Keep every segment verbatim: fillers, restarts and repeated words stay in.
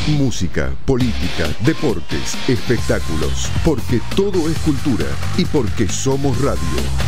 Música, política, deportes, espectáculos, porque todo es cultura y porque somos radio.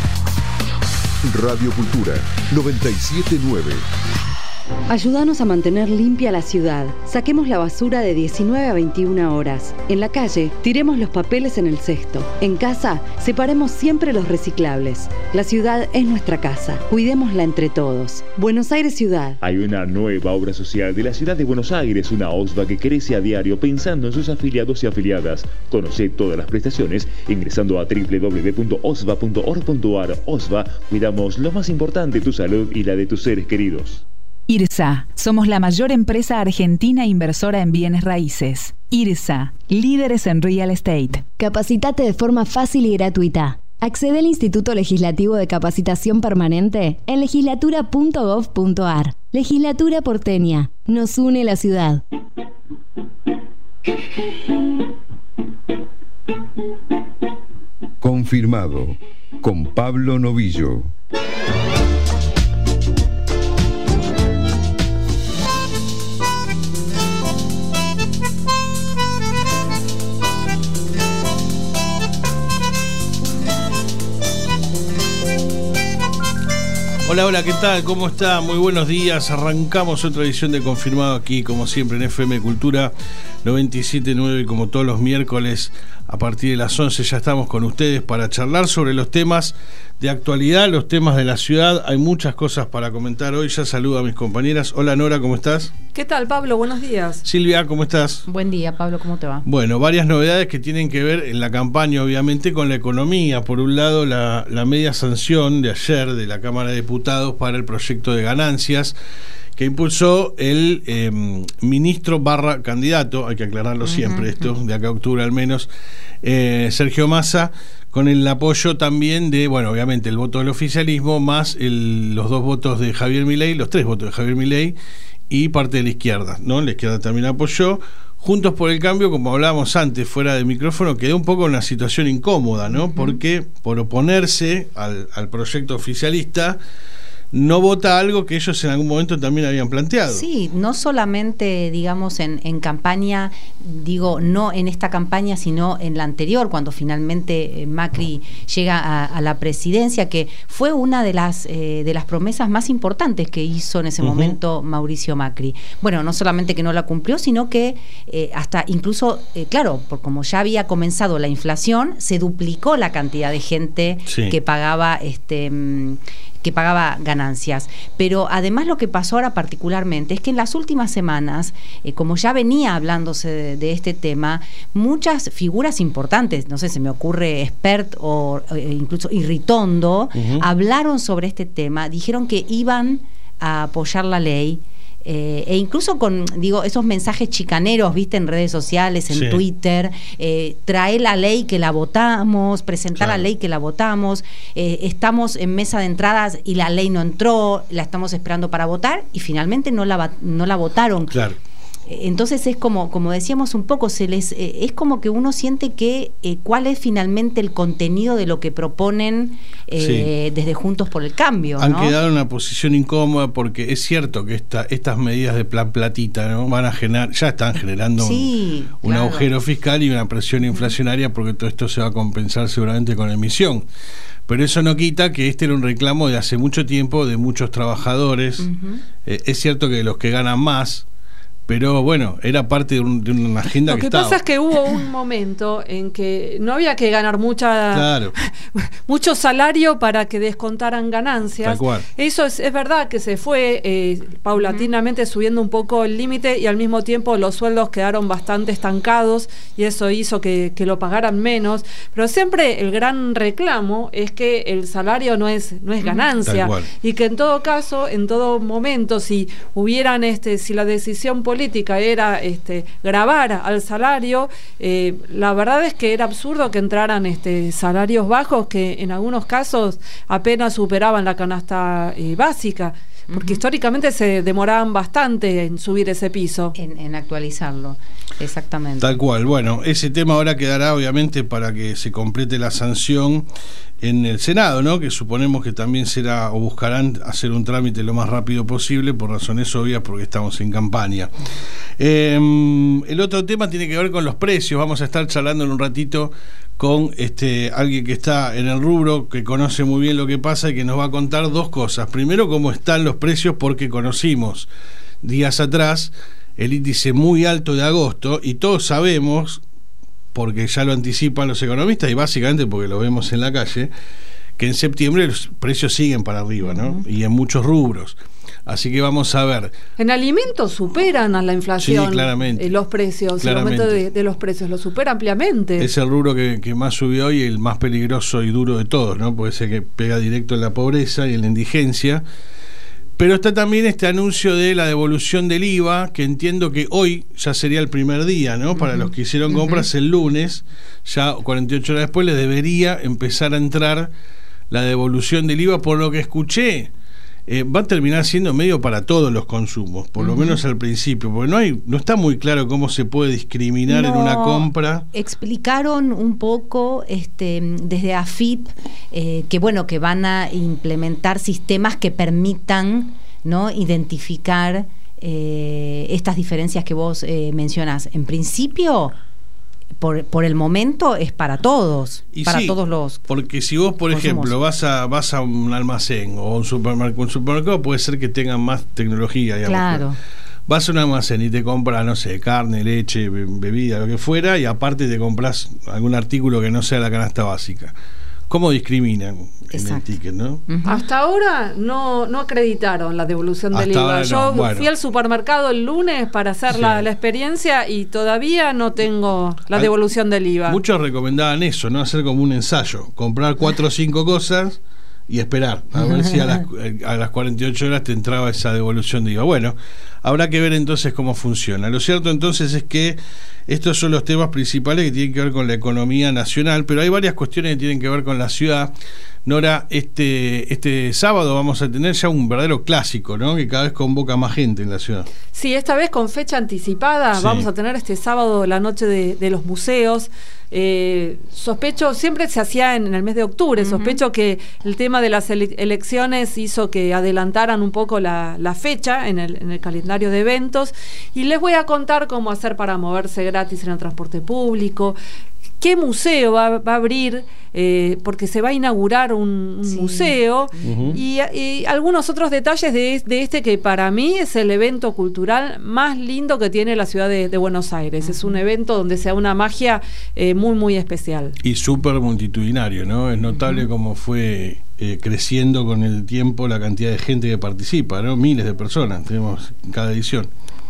Radio Cultura noventa y siete punto nueve. Ayúdanos a mantener limpia la ciudad. Saquemos la basura de diecinueve a veintiuna horas. En la calle, tiremos los papeles en el cesto. En casa, separemos siempre los reciclables. La ciudad es nuestra casa. Cuidémosla entre todos. Buenos Aires Ciudad. Hay una nueva obra social de la ciudad de Buenos Aires, una O S V A que crece a diario pensando en sus afiliados y afiliadas. Conoce todas las prestaciones ingresando a doble u doble u doble u punto o s v a punto org punto a r. O S V A, cuidamos lo más importante, tu salud y la de tus seres queridos. IRSA, somos la mayor empresa argentina inversora en bienes raíces. IRSA, líderes en real estate. Capacitate de forma fácil y gratuita. Accede al Instituto Legislativo de Capacitación Permanente en legislatura punto gov punto a r. Legislatura porteña. Nos une la ciudad. Confirmado. Con Pablo Novillo. Hola, hola, ¿qué tal? ¿Cómo está? Muy buenos días. Arrancamos otra edición de Confirmado aquí, como siempre, en F M Cultura noventa y siete punto nueve, y como todos los miércoles, a partir de las once ya estamos con ustedes para charlar sobre los temas de actualidad, los temas de la ciudad. Hay muchas cosas para comentar hoy. Ya saludo a mis compañeras. Hola, Nora, ¿cómo estás? ¿Qué tal, Pablo? Buenos días. Silvia, ¿cómo estás? Buen día, Pablo, ¿cómo te va? Bueno, varias novedades que tienen que ver en la campaña, obviamente, con la economía. Por un lado, la, la media sanción de ayer de la Cámara de Diputados para el proyecto de ganancias que impulsó el eh, ministro barra candidato, hay que aclararlo uh-huh, siempre esto, de acá a octubre al menos, eh, Sergio Massa, con el apoyo también de, bueno, obviamente el voto del oficialismo, más el, los dos votos de Javier Milei, los tres votos de Javier Milei y parte de la izquierda, ¿no? La izquierda también apoyó. Juntos por el Cambio, como hablábamos antes, fuera de micrófono, quedó un poco en una situación incómoda, ¿no? Uh-huh. Porque por oponerse al, al proyecto oficialista, no vota algo que ellos en algún momento también habían planteado. Sí, no solamente, digamos, en, en campaña, digo, no en esta campaña, sino en la anterior, cuando finalmente Macri llega a, a la presidencia, que fue una de las eh, de las promesas más importantes que hizo en ese uh-huh. momento Mauricio Macri. Bueno, no solamente que no la cumplió, sino que eh, hasta incluso, eh, claro, por como ya había comenzado la inflación, se duplicó la cantidad de gente sí. que pagaba este que pagaba ganancias. Pero además lo que pasó ahora particularmente es que en las últimas semanas, eh, como ya venía hablándose de, de este tema, muchas figuras importantes, no sé, se me ocurre Spert o eh, incluso Irritondo, uh-huh. hablaron sobre este tema, dijeron que iban a apoyar la ley. Eh, e incluso con, digo, esos mensajes chicaneros, viste, en redes sociales, en sí. Twitter, eh, trae la ley que la votamos, presentar claro. la ley que la votamos, eh, estamos en mesa de entradas y la ley no entró, la estamos esperando para votar y finalmente no la, no la votaron. Claro. Entonces es como, como decíamos un poco, se les eh, es como que uno siente que eh, cuál es finalmente el contenido de lo que proponen eh, sí. desde Juntos por el Cambio. Han ¿no? quedado en una posición incómoda porque es cierto que esta, estas medidas de plan platita, ¿no? van a generar, ya están generando sí, un, claro. un agujero fiscal y una presión inflacionaria, porque todo esto se va a compensar seguramente con emisión. Pero eso no quita que este era un reclamo de hace mucho tiempo de muchos trabajadores. Uh-huh. Eh, es cierto que los que ganan más, pero bueno, era parte de, un, de una agenda que estaba. Lo que pasa es que hubo un momento en que no había que ganar mucha claro. mucho salario para que descontaran ganancias. Tal cual. Eso es, es verdad que se fue eh, paulatinamente subiendo un poco el límite y al mismo tiempo los sueldos quedaron bastante estancados y eso hizo que, que lo pagaran menos. Pero siempre el gran reclamo es que el salario no es, no es ganancia y que en todo caso, en todo momento, si hubieran, este, si la decisión política era este, gravar al salario, eh, la verdad es que era absurdo que entraran este, salarios bajos que en algunos casos apenas superaban la canasta eh, básica. porque uh-huh. históricamente se demoraban bastante en subir ese piso. En, en actualizarlo, exactamente. Tal cual. Bueno, ese tema ahora quedará obviamente para que se complete la sanción en el Senado, ¿no? Que suponemos que también será o buscarán hacer un trámite lo más rápido posible por razones obvias porque estamos en campaña. Eh, el otro tema tiene que ver con los precios. Vamos a estar charlando en un ratito con este alguien que está en el rubro, que conoce muy bien lo que pasa y que nos va a contar dos cosas. Primero, cómo están los precios, porque conocimos días atrás el índice muy alto de agosto y todos sabemos, porque ya lo anticipan los economistas y básicamente porque lo vemos en la calle, que en septiembre los precios siguen para arriba, ¿no? Uh-huh. Y en muchos rubros. Así que vamos a ver. En alimentos superan a la inflación. Sí, claramente. Eh, los precios, claramente. El aumento de, de los precios lo supera ampliamente. Es el rubro que, que más subió hoy y el más peligroso y duro de todos, ¿no? Puede ser que pega directo en la pobreza y en la indigencia. Pero está también este anuncio de la devolución del I V A, que entiendo que hoy ya sería el primer día, ¿no? Para uh-huh. los que hicieron compras uh-huh. el lunes, ya cuarenta y ocho horas después les debería empezar a entrar la devolución del I V A. Por lo que escuché, eh, va a terminar siendo medio para todos los consumos, por lo uh-huh. menos al principio, porque no hay, no está muy claro cómo se puede discriminar no, en una compra. Explicaron un poco este, desde A F I P eh, que bueno, que van a implementar sistemas que permitan, ¿no?, identificar eh, estas diferencias que vos eh, mencionás. En principio, Por, por el momento es para todos, y para sí, todos los porque si vos, por consumos. ejemplo, vas a vas a un almacén o un supermercado, un supermercado puede ser que tengan más tecnología, digamos. Claro. Vas a un almacén y te compras, no sé, carne, leche, bebida, lo que fuera, y aparte te compras algún artículo que no sea la canasta básica. ¿Cómo discriminan en el ticket, no? Uh-huh. Hasta ahora no, no acreditaron la devolución del I V A. Yo no. bueno. fui al supermercado el lunes para hacer sí. la, la experiencia y todavía no tengo la Al, devolución del I V A. Muchos recomendaban eso, ¿no? Hacer como un ensayo, comprar cuatro o cinco cosas y esperar, a ver si a las, a las cuarenta y ocho horas te entraba esa devolución de I V A. Bueno, habrá que ver entonces cómo funciona. Lo cierto entonces es que estos son los temas principales que tienen que ver con la economía nacional, pero hay varias cuestiones que tienen que ver con la ciudad. Nora, este, este sábado vamos a tener ya un verdadero clásico, ¿no? Que cada vez convoca más gente en la ciudad. Sí, esta vez con fecha anticipada. Sí. Vamos a tener este sábado la noche de, de los museos. Eh, sospecho, siempre se hacía en, en el mes de octubre, uh-huh. sospecho que el tema de las ele- elecciones hizo que adelantaran un poco la, la fecha en el, en el calendario de eventos, y les voy a contar cómo hacer para moverse gratis en el transporte público, qué museo va, va a abrir, eh, porque se va a inaugurar un, un sí. museo, uh-huh. y, y algunos otros detalles de, de este que para mí es el evento cultural más lindo que tiene la ciudad de, de Buenos Aires. Uh-huh. Es un evento donde se da una magia eh, muy, muy especial. Y súper multitudinario, ¿no? Es notable uh-huh. cómo fue eh, creciendo con el tiempo la cantidad de gente que participa, ¿no? Miles de personas tenemos en cada edición.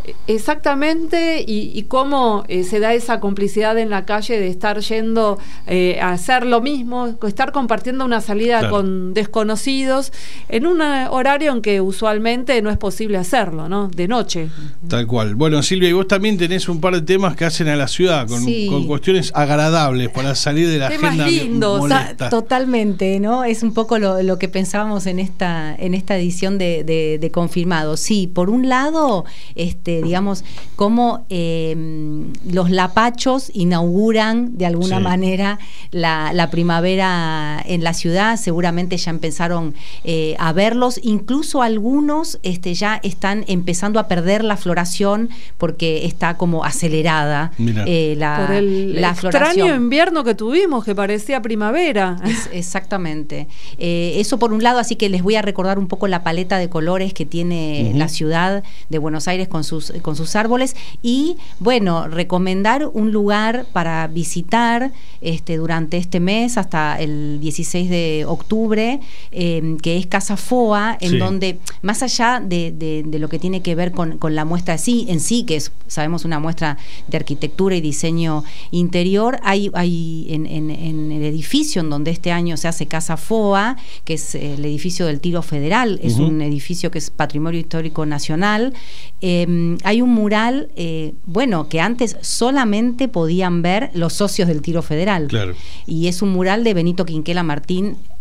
Exactamente, y, y cómo eh, se da esa complicidad en la calle de estar yendo eh, a hacer lo mismo, estar compartiendo una salida claro. con desconocidos en un horario en que usualmente no es posible hacerlo, ¿no? De noche. Tal cual. Bueno, Silvia, y vos también tenés un par de temas que hacen a la ciudad con, sí. con cuestiones agradables para salir de la temas agenda lindos, molesta. Totalmente, ¿no? Es un poco lo, lo que pensábamos en esta en esta edición de, de, de Confirmado. Sí, por un lado, este digamos, cómo eh, los lapachos inauguran de alguna sí. manera la, la primavera en la ciudad. Seguramente ya empezaron eh, a verlos, incluso algunos este, ya están empezando a perder la floración porque está como acelerada eh, la, por el la floración. Extraño invierno que tuvimos, que parecía primavera. Es, exactamente. Eh, eso por un lado, así que les voy a recordar un poco la paleta de colores que tiene uh-huh. la ciudad de Buenos Aires con sus con sus árboles, y bueno, recomendar un lugar para visitar este durante este mes hasta el dieciséis de octubre, eh, que es Casa Foa, en sí. donde más allá de, de, de lo que tiene que ver con, con la muestra sí, en sí, que es, sabemos, una muestra de arquitectura y diseño interior, hay, hay en, en, en el edificio en donde este año se hace Casa Foa, que es el edificio del Tiro Federal, es uh-huh. un edificio que es Patrimonio Histórico Nacional. eh, Hay un mural, eh, bueno, que antes solamente podían ver los socios del Tiro Federal. Claro. Y es un mural de Benito Quinquela Martín,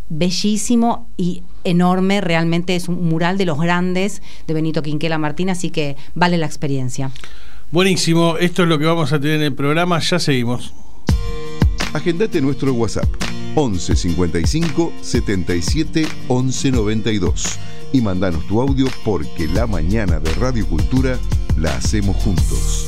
bellísimo y enorme, realmente es un mural de los grandes de Benito Quinquela Martín, así que vale la experiencia. Buenísimo, esto es lo que vamos a tener en el programa, ya seguimos. Agendate nuestro WhatsApp once cincuenta y cinco setenta y siete once noventa y dos y mandanos tu audio porque la mañana de Radio Cultura la hacemos juntos.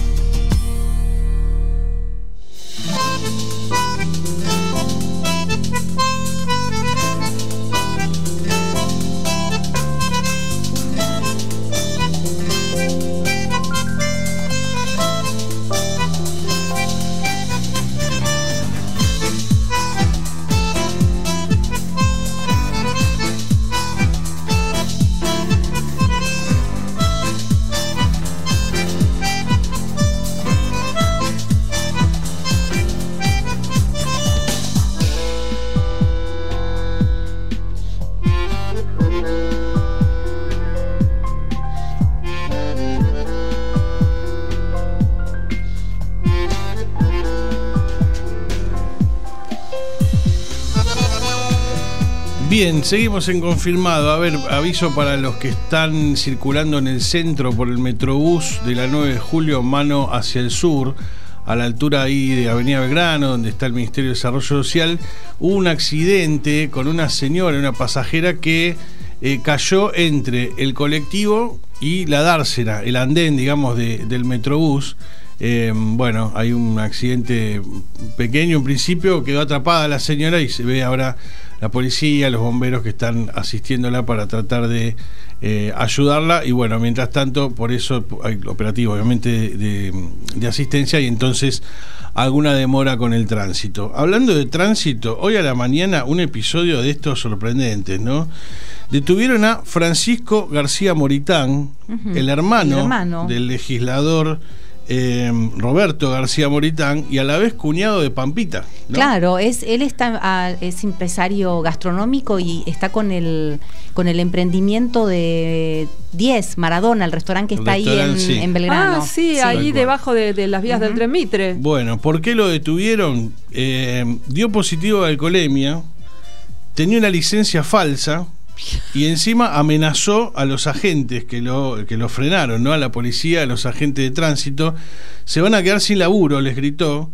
Bien, seguimos en confirmado. A ver, aviso para los que están circulando en el centro por el Metrobús de la nueve de julio, mano hacia el sur, a la altura ahí de Avenida Belgrano, donde está el Ministerio de Desarrollo Social. Hubo un accidente con una señora, una pasajera que eh, cayó entre el colectivo y la dársena, el andén, digamos, de, del Metrobús. Eh, bueno, hay un accidente pequeño en principio, quedó atrapada la señora y se ve ahora la policía, los bomberos que están asistiéndola para tratar de eh, ayudarla. Y bueno, mientras tanto, por eso hay operativo obviamente de, de, de asistencia y entonces alguna demora con el tránsito. Hablando de tránsito, hoy a la mañana un episodio de estos sorprendentes, ¿no? Detuvieron a Francisco García Moritán, uh-huh. el, hermano el hermano del legislador Eh, Roberto García Moritán y a la vez cuñado de Pampita, ¿no? Claro, es él está uh, es empresario gastronómico y está con el con el emprendimiento de diez Maradona, el restaurante que está ahí en, sí. en Belgrano. Ah, sí, sí. ahí debajo de, de las vías uh-huh. del Tren Mitre. Bueno, ¿por qué lo detuvieron? Eh, dio positivo a alcoholemia, tenía una licencia falsa y encima amenazó a los agentes que lo, que lo frenaron, ¿no? A la policía, a los agentes de tránsito. Se van a quedar sin laburo, les gritó.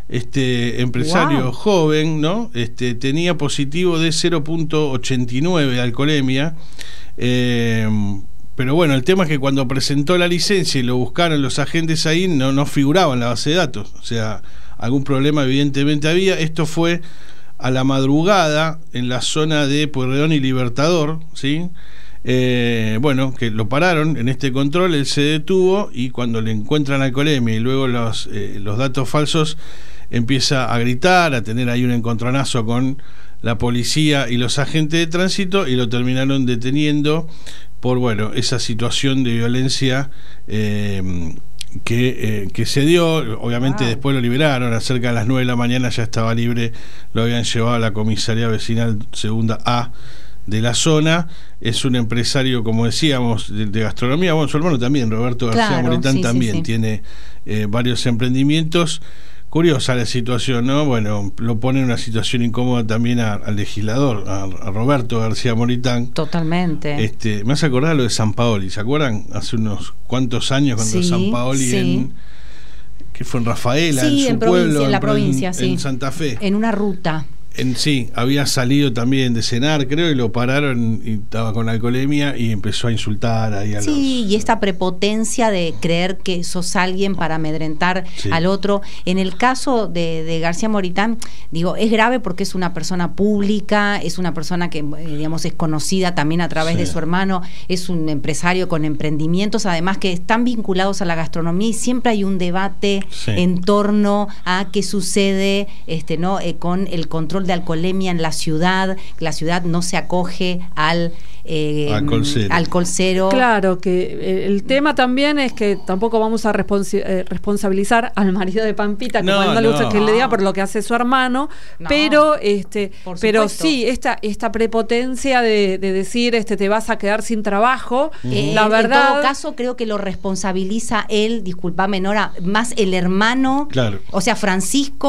Este empresario wow. joven, ¿no? Este, tenía positivo de cero punto ochenta y nueve de alcoholemia. Eh, pero bueno, el tema es que cuando presentó la licencia y lo buscaron los agentes ahí, no, no figuraba en la base de datos. O sea, algún problema evidentemente había. Esto fue a la madrugada en la zona de Pueyrredón y Libertador, ¿sí? Eh, bueno, que lo pararon en este control, él se detuvo y cuando le encuentran alcoholemia y luego los, eh, los datos falsos, empieza a gritar, a tener ahí un encontronazo con la policía y los agentes de tránsito y lo terminaron deteniendo por, bueno, esa situación de violencia eh, Que, eh, que se dio. Obviamente wow. después lo liberaron, cerca de las nueve de la mañana ya estaba libre, lo habían llevado a la comisaría vecinal segunda A de la zona. Es un empresario, como decíamos, de, de gastronomía. Bueno, su hermano también, Roberto García claro, Moritán, sí, también sí, sí. tiene eh, varios emprendimientos. Curiosa la situación, ¿no? Bueno, lo pone en una situación incómoda también a, al legislador, a, a Roberto García Moritán. Totalmente. Este, me hace acordar lo de San Paoli, ¿se acuerdan? Hace unos cuantos años cuando sí, San Paoli sí. en que fue en Rafaela, sí, en su en pueblo, provincia, en la en, provincia, en, sí. en Santa Fe. En una ruta. En sí, había salido también de cenar, creo, y lo pararon y estaba con alcoholemia y empezó a insultar ahí a sí, los... y esta prepotencia de creer que sos alguien para amedrentar sí. al otro. En el caso de, de García Moritán, digo, es grave porque es una persona pública, es una persona que, eh, digamos, es conocida también a través sí. de su hermano, es un empresario con emprendimientos, además que están vinculados a la gastronomía y siempre hay un debate sí. en torno a qué sucede este, ¿no? Eh, con el control de alcoholemia en la ciudad, la ciudad no se acoge al eh, alcohol cero. alcohol cero. Claro, que el tema también es que tampoco vamos a responsi- eh, responsabilizar al marido de Pampita, que no, no le gusta no. que le diga por lo que hace su hermano, no, pero este, pero sí, esta, esta prepotencia de, de decir este te vas a quedar sin trabajo, eh, la verdad. En todo caso, creo que lo responsabiliza él, disculpame Nora, más el hermano, claro. o sea, Francisco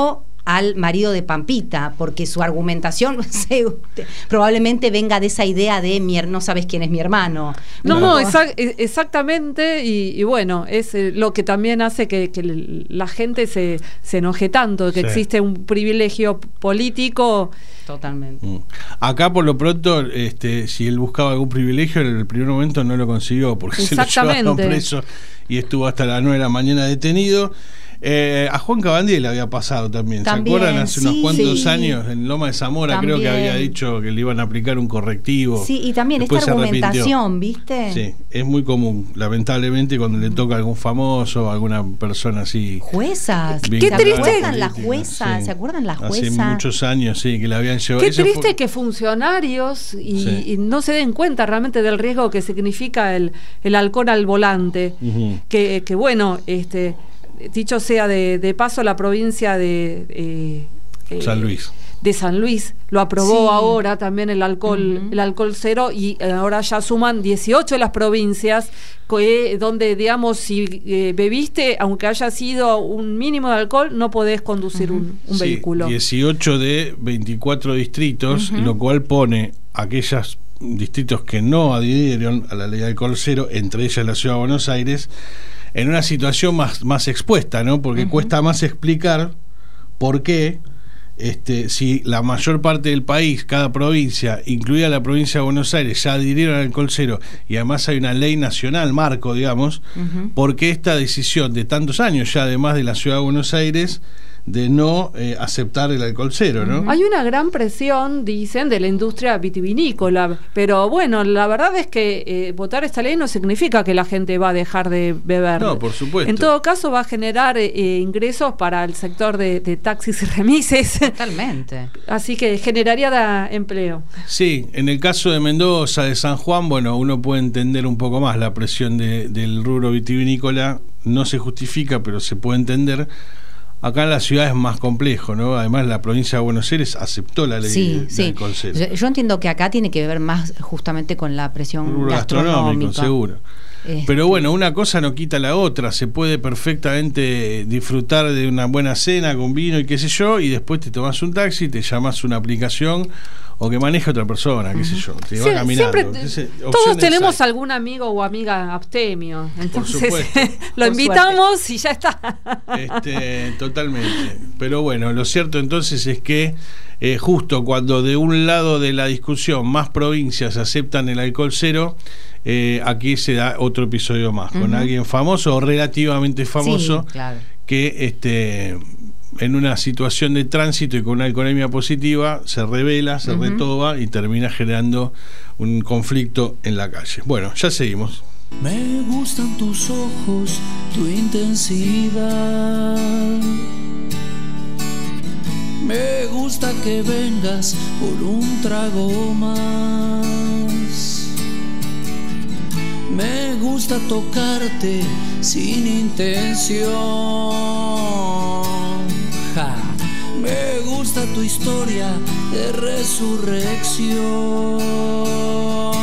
al marido de Pampita, porque su argumentación se, probablemente venga de esa idea de mi, no sabes quién es mi hermano. No, no, exa- exactamente, y, y bueno, es eh, lo que también hace que, que la gente se, se enoje tanto, que sí. existe un privilegio político. Totalmente. Mm. Acá por lo pronto, este, si él buscaba algún privilegio, en el primer momento no lo consiguió, porque se lo llevaron preso y estuvo hasta las nueve de la mañana detenido. Eh, a Juan Cabandier le había pasado también, también ¿se acuerdan? Hace sí, unos cuantos sí. años en Loma de Zamora también. Creo que había dicho que le iban a aplicar un correctivo. Sí, y también después esta argumentación, ¿viste? Sí, es muy común, lamentablemente, cuando le toca a algún famoso, a alguna persona así. Juezas, qué triste. ¿Se acuerdan las juezas? Sí. ¿Se acuerdan las juezas? Hace muchos años, sí, que la habían llevado. Qué triste fue... que funcionarios y, sí. y no se den cuenta realmente del riesgo que significa el, el alcohol al volante. Uh-huh. Que, que bueno, este... dicho sea de, de paso, la provincia de eh, eh, San Luis de San Luis lo aprobó sí. ahora también el alcohol uh-huh. el alcohol cero, y ahora ya suman dieciocho las provincias que, donde digamos si eh, bebiste, aunque haya sido un mínimo de alcohol, no podés conducir uh-huh. un, un sí, vehículo. dieciocho de veinticuatro distritos, uh-huh. lo cual pone aquellos distritos que no adhirieron a la ley de alcohol cero, entre ellas la Ciudad de Buenos Aires, en una situación más, más expuesta, ¿no? Porque uh-huh. cuesta más explicar por qué, este, si la mayor parte del país, cada provincia, incluida la provincia de Buenos Aires, ya adhirieron al alcohol cero, y además hay una ley nacional, marco, digamos, uh-huh. por qué esta decisión de tantos años ya, además de la Ciudad de Buenos Aires, de no eh, aceptar el alcohol cero, ¿no? Hay una gran presión, dicen, de la industria vitivinícola, pero bueno, la verdad es que eh, votar esta ley no significa que la gente va a dejar de beber. No, por supuesto. En todo caso va a generar eh, ingresos para el sector de, de taxis y remises. Totalmente. Así que generaría da empleo. Sí, en el caso de Mendoza, de San Juan, bueno, uno puede entender un poco más la presión de, del rubro vitivinícola, no se justifica, pero se puede entender. Acá en la ciudad es más complejo, ¿no? Además, la provincia de Buenos Aires aceptó la ley sí, de, sí. de alcohol cero. Yo, yo entiendo que acá tiene que ver más justamente con la presión gastronómica. Seguro. Este. Pero bueno, una cosa no quita la otra. Se puede perfectamente disfrutar de una buena cena con vino y qué sé yo, y después te tomas un taxi, te llamas una aplicación o que maneje otra persona, qué uh-huh. sé yo, te sí, va caminando. Entonces, todos tenemos hay. algún amigo o amiga abstemio, entonces lo Por invitamos suerte. Y ya está. Este, totalmente. Pero bueno, lo cierto entonces es que eh, justo cuando de un lado de la discusión más provincias aceptan el alcohol cero, eh, aquí se da otro episodio más, uh-huh. con alguien famoso o relativamente famoso, sí, claro. que este en una situación de tránsito y con una alcoholemia positiva se revela, se uh-huh. retoba y termina generando un conflicto en la calle. Bueno, ya seguimos. Me gustan tus ojos, tu intensidad. Me gusta que vengas por un trago más. Me gusta tocarte sin intención. Ja. Me gusta tu historia de resurrección.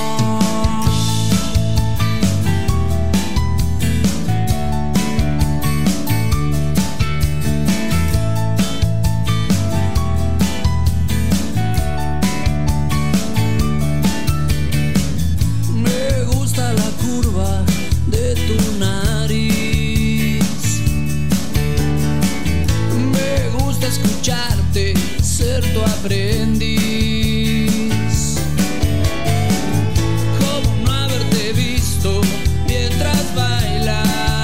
Escucharte, ser tu aprendiz. Como no haberte visto mientras bailas.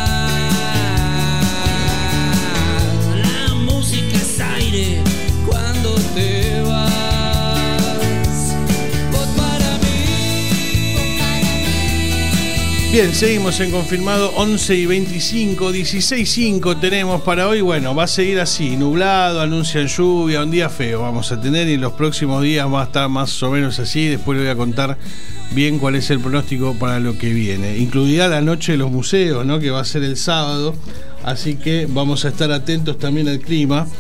La música es aire cuando te vas. Vos para mí. Bien, seguimos en Confirmado. Once y veinticinco, dieciséis cinco tenemos para hoy. Bueno, va a seguir así, nublado, anuncian lluvia, un día feo vamos a tener, y en los próximos días va a estar más o menos así. Después le voy a contar bien cuál es el pronóstico para lo que viene, incluida la noche de los museos, ¿no? Que va a ser el sábado, así que vamos a estar atentos también al clima,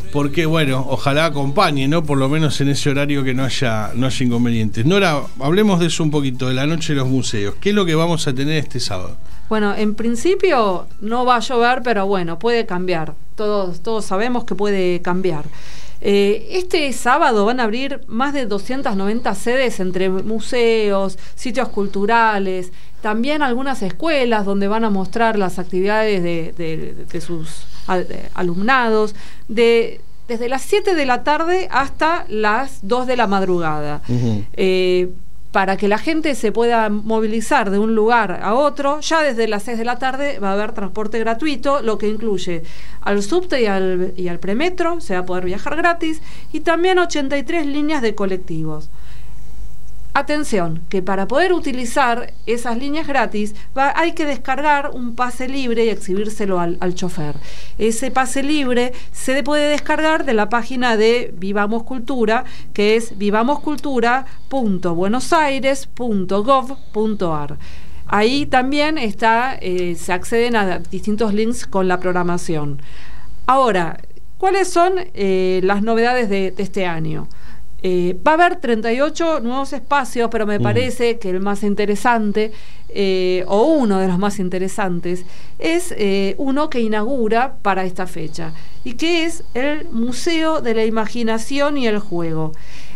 porque bueno, ojalá acompañe, ¿no? Por lo menos en ese horario que no haya, no haya inconvenientes. Nora, hablemos de eso un poquito, de la noche de los museos. ¿Qué es lo que vamos a tener este sábado? Bueno, en principio no va a llover, pero bueno, puede cambiar. Todos, todos sabemos que puede cambiar. Eh, este sábado van a abrir más de doscientas noventa sedes entre museos, sitios culturales, también algunas escuelas donde van a mostrar las actividades de, de, de sus al, de alumnados, de, desde las siete de la tarde hasta las dos de la madrugada. Uh-huh. Eh, para que la gente se pueda movilizar de un lugar a otro, ya desde las seis de la tarde va a haber transporte gratuito, lo que incluye al subte y al, y al premetro, se va a poder viajar gratis, y también ochenta y tres líneas de colectivos. Atención, que para poder utilizar esas líneas gratis va, hay que descargar un pase libre y exhibírselo al, al chofer. Ese pase libre se puede descargar de la página de Vivamos Cultura, que es vivamos cultura punto buenos aires punto gov punto ar. Ahí también está, eh, se acceden a distintos links con la programación. Ahora, ¿cuáles son eh, las novedades de, de este año? Eh, va a haber treinta y ocho nuevos espacios, pero me mm. parece que el más interesante, eh, o uno de los más interesantes, es eh, uno que inaugura para esta fecha, y que es el Museo de la Imaginación y el Juego.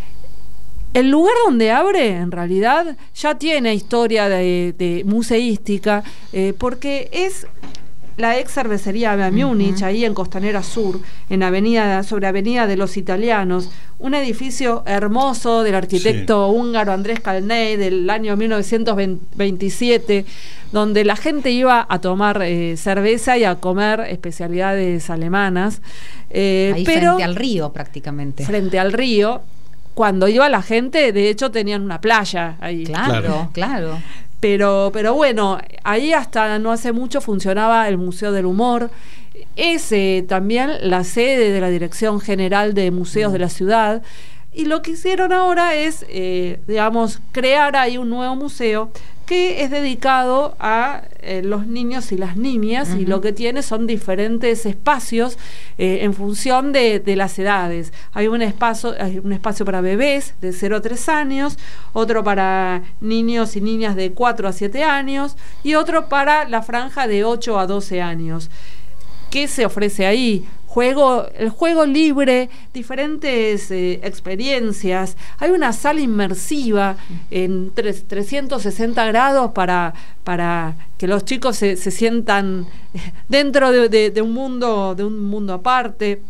El lugar donde abre, en realidad, ya tiene historia de, de museística, eh, porque es la ex cervecería de Múnich, uh-huh. ahí en Costanera Sur, en avenida, sobre Avenida de los Italianos, un edificio hermoso del arquitecto sí. húngaro Andrés Kalnej del año mil novecientos veintisiete, donde la gente iba a tomar eh, cerveza y a comer especialidades alemanas. Eh, ahí pero, frente al río prácticamente. Frente al río. Cuando iba la gente, de hecho, tenían una playa ahí. Claro, claro. claro. Pero, pero bueno, ahí hasta no hace mucho funcionaba el Museo del Humor. Es eh, también la sede de la Dirección General de Museos mm. de la ciudad. Y lo que hicieron ahora es, eh, digamos, crear ahí un nuevo museo que es dedicado a eh, los niños y las niñas, uh-huh. y lo que tiene son diferentes espacios eh, en función de, de las edades. Hay un espacio, hay un espacio para bebés de cero a tres años, otro para niños y niñas de cuatro a siete años y otro para la franja de ocho a doce años. ¿Qué se ofrece ahí? Juego, el juego libre, diferentes eh, experiencias. Hay una sala inmersiva en tres, trescientos sesenta grados para, para que los chicos se, se sientan dentro de, de, de un mundo, de un mundo aparte.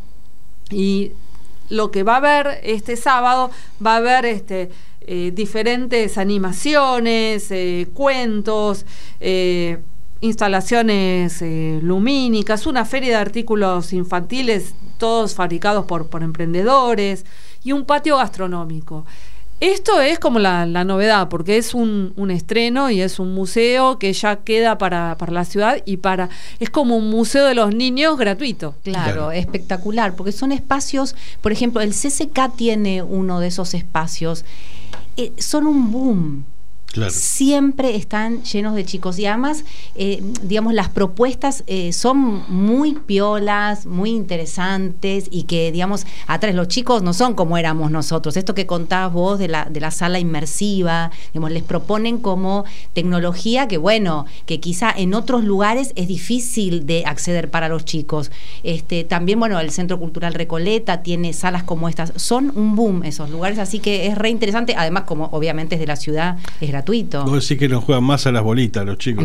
Y lo que va a haber este sábado, va a haber este eh, diferentes animaciones, eh, cuentos, eh, instalaciones eh, lumínicas, una feria de artículos infantiles, todos fabricados por, por emprendedores, y un patio gastronómico. Esto es como la, la novedad, porque es un, un estreno y es un museo que ya queda para, para la ciudad y para es como un museo de los niños gratuito. Claro, claro, espectacular, porque son espacios, por ejemplo, el C C K tiene uno de esos espacios, eh, son un boom. Claro. Siempre están llenos de chicos y además, eh, digamos, las propuestas eh, son muy piolas, muy interesantes y que, digamos, atrás los chicos no son como éramos nosotros. Esto que contabas vos de la, de la sala inmersiva, digamos, les proponen como tecnología que, bueno, que quizá en otros lugares es difícil de acceder para los chicos. Este, también, bueno, el Centro Cultural Recoleta tiene salas como estas. Son un boom esos lugares, así que es re interesante. Además, como obviamente es de la ciudad, es gratuito. Gratuito. Vos decís que no juegan más a las bolitas los chicos.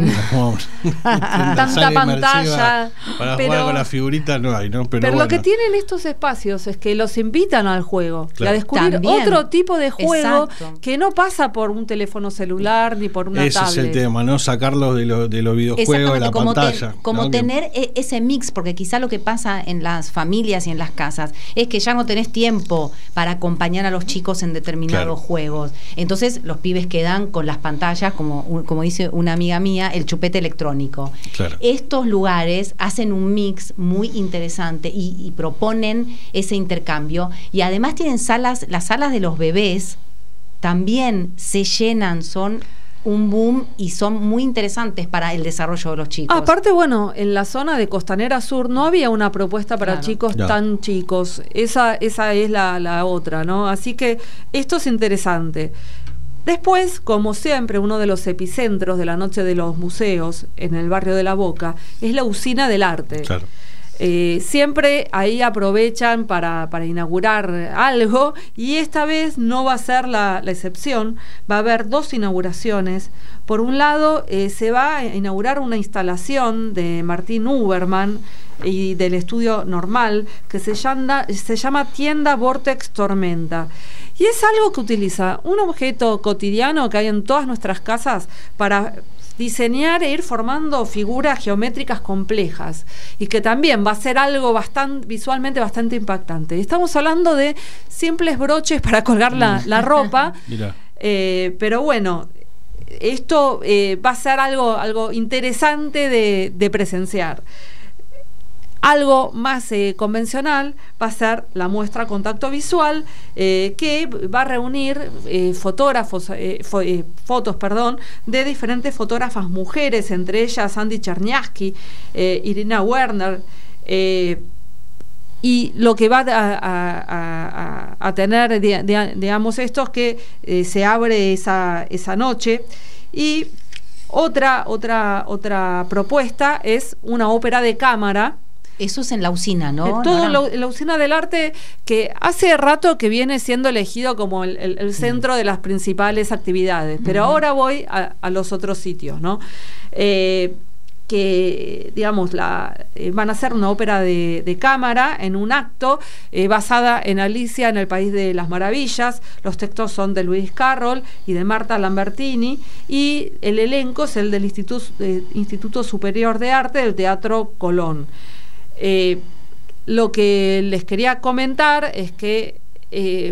Tanta pantalla. Para pero, jugar con las figuritas no hay, ¿no? Pero, pero bueno. Lo que tienen estos espacios es que los invitan al juego, claro. y a descubrir También. otro tipo de juego. Exacto. Que no pasa por un teléfono celular ni por una ese tablet. Ese es el tema, ¿no? Sacarlos de, lo, de los videojuegos de la como pantalla. Te, como ¿no? tener que... ese mix, porque quizá lo que pasa en las familias y en las casas es que ya no tenés tiempo para acompañar a los chicos en determinados claro. juegos. Entonces los pibes quedan con las pantallas, como Como, como dice una amiga mía, el chupete electrónico. Claro. Estos lugares hacen un mix muy interesante y, y proponen ese intercambio y además tienen salas, las salas de los bebés también se llenan, son un boom y son muy interesantes para el desarrollo de los chicos. Aparte, bueno, en la zona de Costanera Sur no había una propuesta para claro. chicos no. tan chicos. Esa, esa es la, la otra, ¿no? Así que esto es interesante. Después, como siempre, uno de los epicentros de la Noche de los Museos en el barrio de La Boca es la Usina del Arte. Claro. Eh, siempre ahí aprovechan para, para inaugurar algo y esta vez no va a ser la, la excepción. Va a haber dos inauguraciones. Por un lado, eh, se va a inaugurar una instalación de Martín Uberman y del Estudio Normal que se llama, se llama Tienda Vortex Tormenta. Y es algo que utiliza un objeto cotidiano que hay en todas nuestras casas para diseñar e ir formando figuras geométricas complejas y que también va a ser algo bastante visualmente bastante impactante. Estamos hablando de simples broches para colgar la, la ropa, eh, pero bueno, esto eh, va a ser algo, algo interesante de, de presenciar. Algo más eh, convencional va a ser la muestra Contacto Visual, eh, que va a reunir eh, fotógrafos, eh, fo eh, fotos perdón, de diferentes fotógrafas mujeres, entre ellas Andy Cherniawski, eh, Irina Werner, eh, y lo que va a, a, a, a tener, di di digamos, esto es que eh, se abre esa, esa noche. Y otra, otra, otra propuesta es una ópera de cámara. Eso es en la usina, ¿no? Todo lo, la Usina del Arte, que hace rato que viene siendo elegido como el, el, el centro de las principales actividades, pero uh-huh. ahora voy a, a los otros sitios, ¿no? Eh, que, digamos, la, eh, van a hacer una ópera de, de cámara en un acto eh, basada en Alicia en el País de las Maravillas. Los textos son de Lewis Carroll y de Marta Lambertini, y el elenco es el del Instituto, eh, Instituto Superior de Arte del Teatro Colón. Eh, lo que les quería comentar es que eh,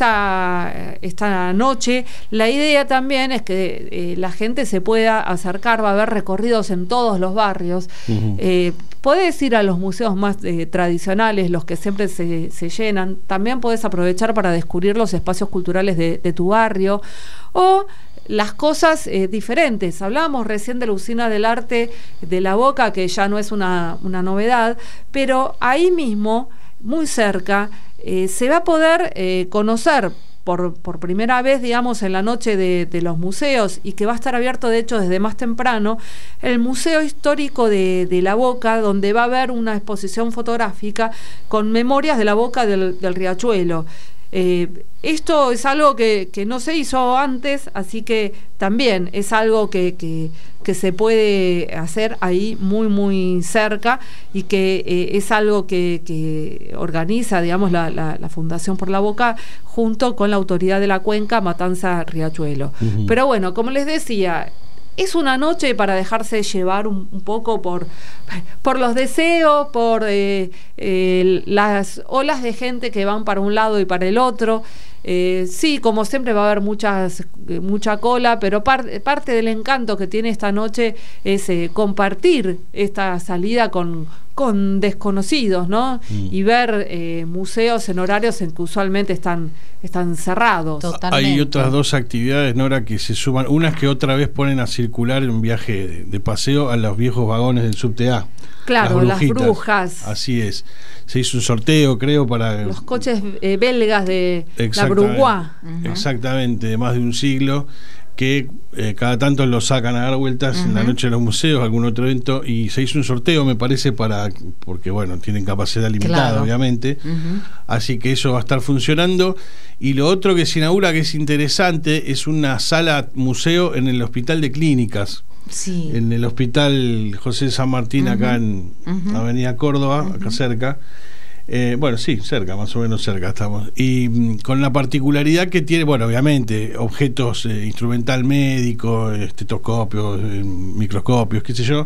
esta, esta noche la idea también es que eh, la gente se pueda acercar, va a haber recorridos en todos los barrios. Uh-huh. eh, podés ir a los museos más eh, tradicionales, los que siempre se, se llenan. También podés aprovechar para descubrir los espacios culturales de, de tu barrio o las cosas eh, diferentes. Hablábamos recién de la Usina del Arte de La Boca, que ya no es una, una novedad, pero ahí mismo, muy cerca, eh, se va a poder eh, conocer por, por primera vez, digamos, en la noche de, de los museos, y que va a estar abierto, de hecho, desde más temprano, el Museo Histórico de, de La Boca, donde va a haber una exposición fotográfica con memorias de la Boca del, del Riachuelo. Eh, esto es algo que, que no se hizo antes, así que también es algo que, que, que se puede hacer ahí muy muy cerca, y que eh, es algo que, que organiza, digamos, la, la, la Fundación por la Boca junto con la autoridad de la cuenca Matanza Riachuelo. Uh-huh. Pero bueno, como les decía, es una noche para dejarse llevar un, un poco por, por los deseos, por eh, eh, las olas de gente que van para un lado y para el otro. Eh, sí, como siempre va a haber muchas, mucha cola, pero par, parte del encanto que tiene esta noche es eh, compartir esta salida con, con desconocidos, ¿no? Mm. Y ver eh, museos en horarios en que usualmente están, están cerrados. Totalmente. Hay otras dos actividades, Nora, que se suman. Una es que otra vez ponen a circular un viaje de, de paseo a los viejos vagones del subte A. Claro, las, las brujas. Así es. Se hizo un sorteo, creo, para los coches eh, belgas de la Brugois. Uh-huh. Exactamente, de más de un siglo, que eh, cada tanto los sacan a dar vueltas uh-huh. en la noche de los museos, algún otro evento, y se hizo un sorteo, me parece, para porque, bueno, tienen capacidad limitada, claro. obviamente. Uh-huh. Así que eso va a estar funcionando. Y lo otro que se inaugura, que es interesante, es una sala museo en el Hospital de Clínicas. Sí. En el Hospital José San Martín, uh-huh. acá en uh-huh. Avenida Córdoba, uh-huh. acá cerca. Eh, bueno, sí, cerca, más o menos cerca estamos. Y mm, con la particularidad que tiene, bueno, obviamente, objetos, eh, instrumental médico, estetoscopios, eh, microscopios, qué sé yo,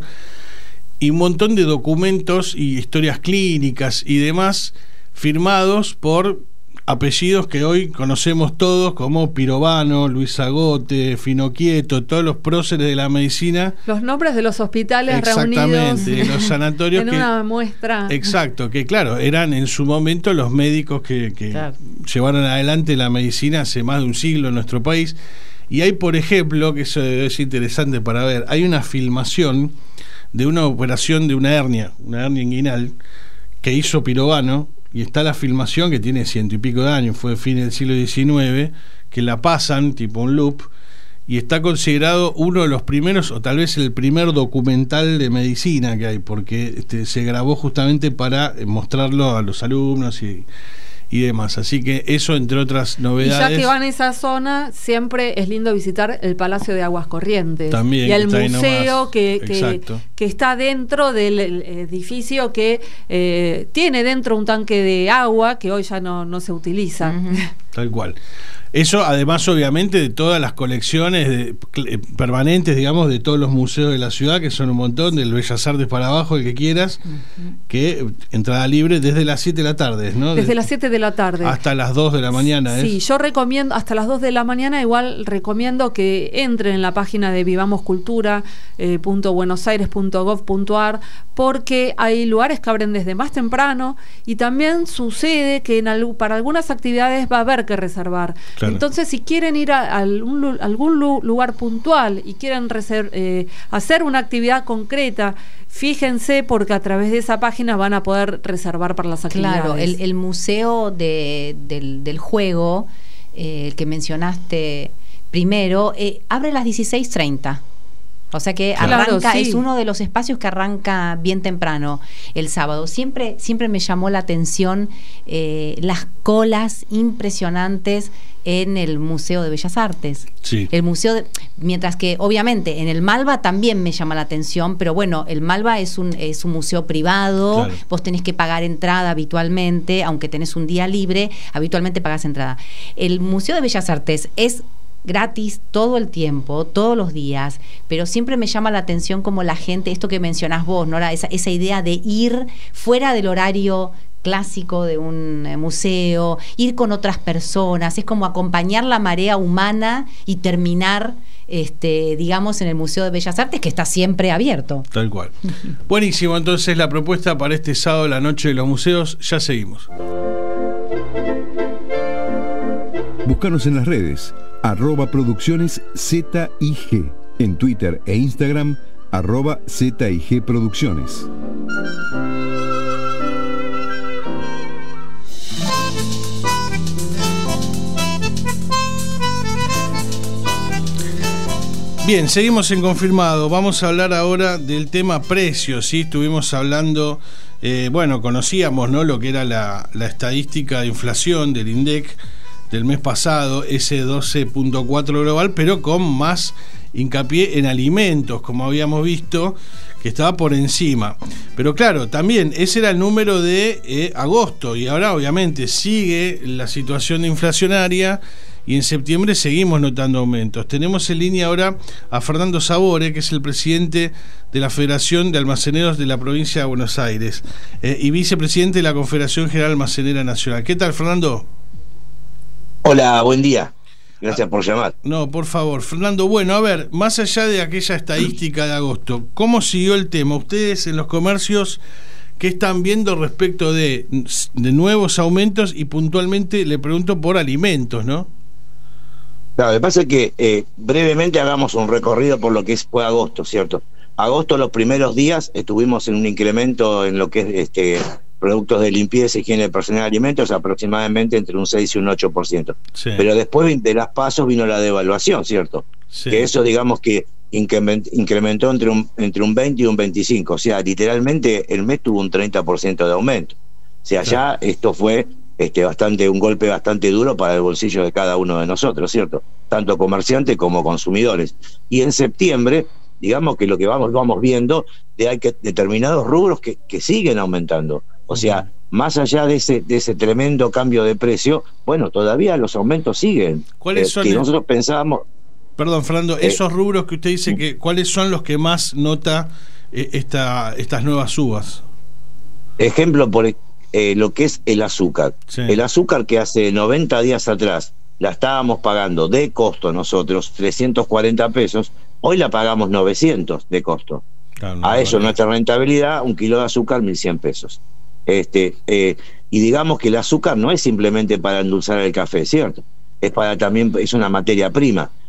y un montón de documentos y historias clínicas y demás firmados por apellidos que hoy conocemos todos, como Pirovano, Luis Agote, Finocchieto, todos los próceres de la medicina. Los nombres de los hospitales exactamente, reunidos los sanatorios en que, una muestra. Exacto, que claro, eran en su momento los médicos que, que claro. llevaron adelante la medicina hace más de un siglo en nuestro país. Y hay, por ejemplo, que eso es interesante para ver, hay una filmación de una operación de una hernia, una hernia inguinal, que hizo Pirovano, y está la filmación que tiene ciento y pico de años, fue fin del siglo diecinueve, que la pasan tipo un loop, y está considerado uno de los primeros, o tal vez el primer documental de medicina que hay, porque este, se grabó justamente para mostrarlo a los alumnos y, y demás. Así que eso, entre otras novedades. Y ya que van a esa zona, siempre es lindo visitar el Palacio de Aguas Corrientes. También, y el que museo que, que, que, que está dentro del edificio que eh, tiene dentro un tanque de agua que hoy ya no, no se utiliza. Uh-huh. Tal cual. Eso, además, obviamente, de todas las colecciones de, permanentes, digamos, de todos los museos de la ciudad, que son un montón, del Bellas Artes para abajo, el que quieras, uh-huh. que entrada libre desde las siete de la tarde, ¿no? Desde las siete de la tarde. Hasta las dos de la mañana, ¿eh? Sí, yo recomiendo, hasta las dos de la mañana, igual recomiendo que entren en la página de vivamos cultura punto buenos aires punto gov punto ar, porque hay lugares que abren desde más temprano, y también sucede que en algo, para algunas actividades va a haber que reservar. Claro. Entonces, si quieren ir a, a algún, algún lugar puntual y quieren reser, eh, hacer una actividad concreta, fíjense, porque a través de esa página van a poder reservar para las actividades. Claro, el, el museo de, del, del juego, eh, el que mencionaste primero, eh, abre a las dieciséis treinta. O sea que claro, arranca, sí. Es uno de los espacios que arranca bien temprano el sábado. Siempre, siempre me llamó la atención eh, las colas impresionantes en el Museo de Bellas Artes. Sí. El museo de, mientras que obviamente en el Malva también me llama la atención, pero bueno, el Malva es un, es un museo privado, claro. Vos tenés que pagar entrada habitualmente, aunque tenés un día libre, habitualmente pagás entrada. El Museo de Bellas Artes es gratis todo el tiempo, todos los días, pero siempre me llama la atención como la gente, esto que mencionás vos, Nora, esa, esa idea de ir fuera del horario clásico de un eh, museo, ir con otras personas, es como acompañar la marea humana y terminar, este, digamos, en el Museo de Bellas Artes, que está siempre abierto. Tal cual. Buenísimo, entonces la propuesta para este sábado, la noche de los museos, ya seguimos. Búscanos en las redes, arroba producciones Z I G, en Twitter e Instagram, arroba Z I G Producciones. Bien, seguimos en Confirmado. Vamos a hablar ahora del tema precios, ¿sí? Estuvimos hablando, eh, bueno, conocíamos, ¿no?, lo que era la, la estadística de inflación del INDEC del mes pasado, ese doce punto cuatro global, pero con más hincapié en alimentos, como habíamos visto, que estaba por encima. Pero claro, también ese era el número de eh, agosto, y ahora obviamente sigue la situación inflacionaria, y en septiembre seguimos notando aumentos. Tenemos en línea ahora a Fernando Sabore, que es el presidente de la Federación de Almaceneros de la provincia de Buenos Aires eh, y vicepresidente de la Confederación General Almacenera Nacional. ¿Qué tal, Fernando? Hola, buen día. Gracias ah, por llamar. No, por favor. Fernando, bueno, a ver, más allá de aquella estadística de agosto, ¿cómo siguió el tema? Ustedes en los comercios, ¿qué están viendo respecto de, de nuevos aumentos? Y puntualmente le pregunto por alimentos, ¿no? Claro, lo que pasa es que eh, brevemente hagamos un recorrido por lo que es, fue agosto, ¿cierto? Agosto, los primeros días, estuvimos en un incremento en lo que es este productos de limpieza, higiene personal y alimentos, aproximadamente entre un seis y un ocho por ciento. Sí. Pero después de las pasos vino la devaluación, ¿cierto? Sí. Que eso, digamos que incrementó entre un, entre un veinte y un veinticinco. O sea, literalmente el mes tuvo un treinta por ciento de aumento. O sea, ya esto fue este bastante un golpe bastante duro para el bolsillo de cada uno de nosotros, ¿cierto? Tanto comerciantes como consumidores. Y en septiembre, digamos que lo que vamos vamos viendo, de hay que determinados rubros que, que siguen aumentando. O sea, más allá de ese de ese tremendo cambio de precio, bueno, todavía los aumentos siguen. ¿Cuáles son? Eh, que el... nosotros pensábamos... Perdón, Fernando, eh, esos rubros que usted dice, que ¿cuáles son los que más nota eh, esta estas nuevas subas? Ejemplo, por eh, lo que es el azúcar. Sí. El azúcar que hace noventa días atrás la estábamos pagando de costo nosotros, trescientos cuarenta pesos, hoy la pagamos novecientos de costo. Claro, no, a eso vale. Nuestra rentabilidad, un kilo de azúcar, mil cien pesos. Este, eh, y digamos que el azúcar no es simplemente para endulzar el café, ¿cierto? Es para también, es una materia prima.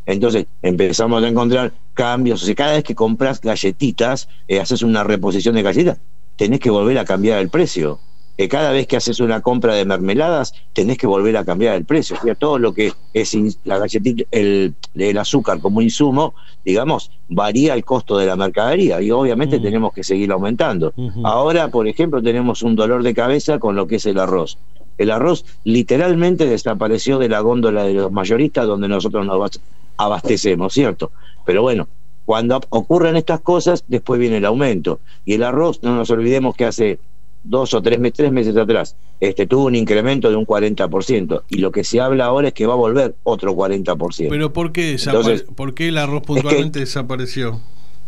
Entonces empezamos a encontrar cambios. O sea, cada vez que compras galletitas, eh, haces una reposición de galletas, tenés que volver a cambiar el precio. Eh, cada vez que haces una compra de mermeladas, tenés que volver a cambiar el precio. O sea, todo lo que es in, la galletita, el, el azúcar como insumo, digamos, varía el costo de la mercadería y obviamente mm. tenemos que seguir aumentando. Uh-huh. Ahora, por ejemplo, tenemos un dolor de cabeza con lo que es el arroz. El arroz literalmente desapareció de la góndola de los mayoristas donde nosotros nos abastecemos, ¿cierto? Pero bueno, cuando ocurren estas cosas, después viene el aumento. Y el arroz, no nos olvidemos que hace dos o tres, tres meses atrás, este tuvo un incremento de un cuarenta por ciento, y lo que se habla ahora es que va a volver otro cuarenta por ciento. ¿Pero por qué, Entonces, ¿por qué el arroz puntualmente es que, desapareció?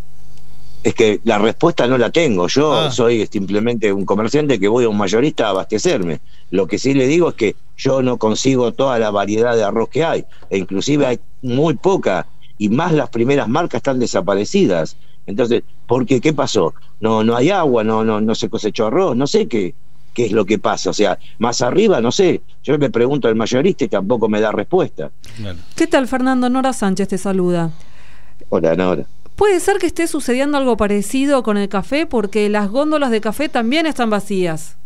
Es que la respuesta no la tengo. Yo ah. soy simplemente un comerciante que voy a un mayorista a abastecerme. Lo que sí le digo es que yo no consigo toda la variedad de arroz que hay, e inclusive hay muy poca, y más las primeras marcas están desaparecidas. Entonces, ¿por qué? ¿Qué pasó? No, no hay agua, no, no, no se cosechó arroz, no sé qué, qué es lo que pasa. O sea, más arriba, no sé. Yo me pregunto al mayorista y tampoco me da respuesta. Claro. ¿Qué tal, Fernando? Nora Sánchez te saluda. Hola, Nora. ¿Puede ser que esté sucediendo algo parecido con el café? Porque las góndolas de café también están vacías.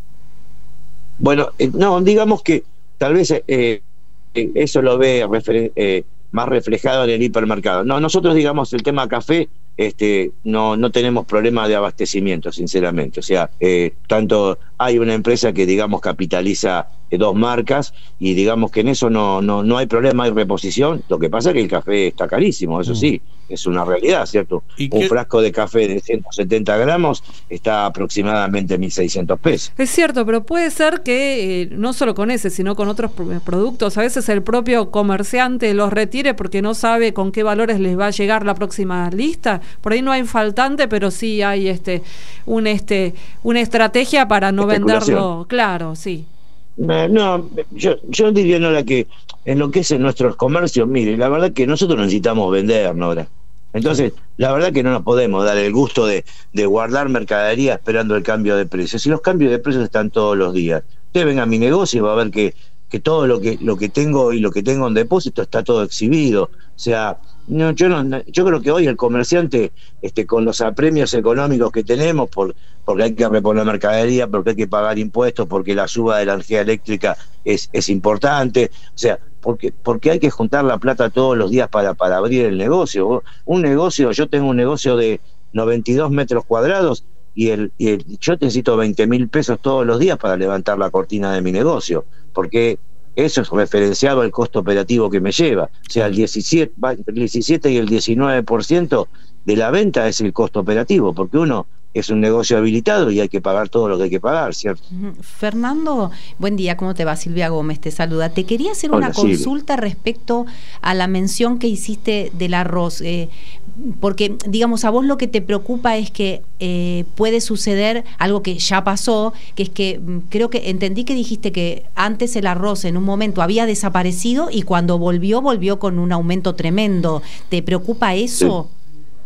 Bueno, eh, no, digamos que tal vez eh, eh, eso lo ve refer- eh, más reflejado en el hipermercado. No, nosotros, digamos, el tema café, este, no, no tenemos problema de abastecimiento, sinceramente. O sea, eh, tanto hay una empresa que, digamos, capitaliza eh, dos marcas y digamos que en eso no, no, no hay problema, hay reposición. Lo que pasa es que el café está carísimo, eso sí, es una realidad, ¿cierto? Un frasco de café de ciento setenta gramos está aproximadamente mil seiscientos pesos. Es cierto, pero puede ser que eh, no solo con ese, sino con otros productos, a veces el propio comerciante los retire porque no sabe con qué valores les va a llegar la próxima lista. Por ahí no hay faltante, pero sí hay este un este una estrategia para no venderlo. Claro, sí. No, no yo, yo diría, Nora, que en lo que es en nuestros comercios, mire, la verdad que nosotros necesitamos vender, Nora. Entonces, la verdad que no nos podemos dar el gusto de, de guardar mercadería esperando el cambio de precios. Si los cambios de precios están todos los días, usted venga a mi negocio y va a ver que, que todo lo que, lo que tengo y lo que tengo en depósito está todo exhibido. O sea, no, yo no, yo creo que hoy el comerciante, este, con los apremios económicos que tenemos, por, porque hay que reponer mercadería, porque hay que pagar impuestos, porque la suba de la energía eléctrica es, es importante, o sea, porque, porque hay que juntar la plata todos los días para, para abrir el negocio. Un negocio, yo tengo un negocio de noventa y dos metros cuadrados y, el, y el, yo necesito veinte mil pesos todos los días para levantar la cortina de mi negocio, porque eso es referenciado al costo operativo que me lleva. O sea, el diecisiete, el diecisiete y el diecinueve por ciento de la venta es el costo operativo, porque uno es un negocio habilitado y hay que pagar todo lo que hay que pagar, ¿cierto? Fernando, buen día, ¿cómo te va? Silvia Gómez te saluda. Te quería hacer Hola, una consulta Silvia. Respecto a la mención que hiciste del arroz, eh, porque, digamos, a vos lo que te preocupa es que eh, puede suceder algo que ya pasó, que es que creo que entendí que dijiste que antes el arroz en un momento había desaparecido y cuando volvió, volvió con un aumento tremendo. ¿Te preocupa eso? Sí.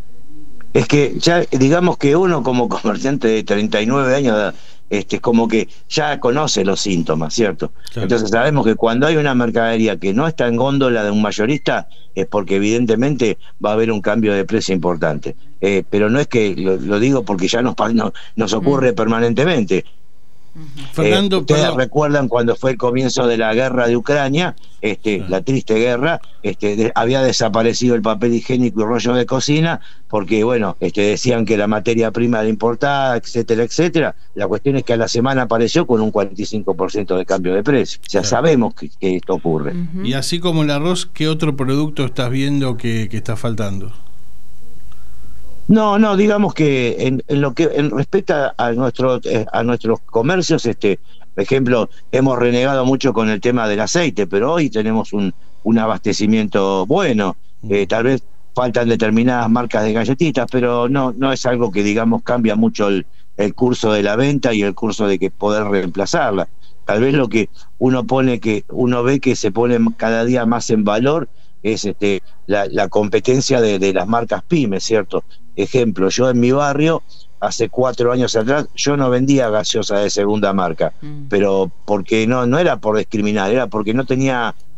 Es que ya, digamos que uno como comerciante de treinta y nueve años, este, como que ya conoce los síntomas, ¿cierto? Claro. Entonces sabemos que cuando hay una mercadería que no está en góndola de un mayorista, es porque evidentemente va a haber un cambio de precio importante. Eh, pero no es que, lo, lo digo porque ya nos, no, nos ocurre mm. permanentemente. Fernando, eh, ustedes perdón. recuerdan cuando fue el comienzo de la guerra de Ucrania, este, sí. la triste guerra, este, de, había desaparecido el papel higiénico y rollo de cocina porque, bueno, este, decían que la materia prima era importada, etcétera, etcétera. La cuestión es que a la semana apareció con un cuarenta y cinco por ciento de cambio de precio. O sea, sí. sabemos que, que esto ocurre. Uh-huh. Y así como el arroz, ¿qué otro producto estás viendo que, que está faltando? No, no, digamos que en, en lo que en respecto a nuestro a nuestros comercios, este, por ejemplo, hemos renegado mucho con el tema del aceite, pero hoy tenemos un, un abastecimiento bueno. Eh, tal vez faltan determinadas marcas de galletitas, pero no, no es algo que, digamos, cambia mucho el, el curso de la venta y el curso de que poder reemplazarla. Tal vez lo que uno pone que uno ve que se pone cada día más en valor es este la, la competencia de, de las marcas pymes, ¿cierto? Ejemplo, yo en mi barrio, hace cuatro años atrás, yo no vendía gaseosa de segunda marca, mm. pero porque no, no era por discriminar, era porque no tenía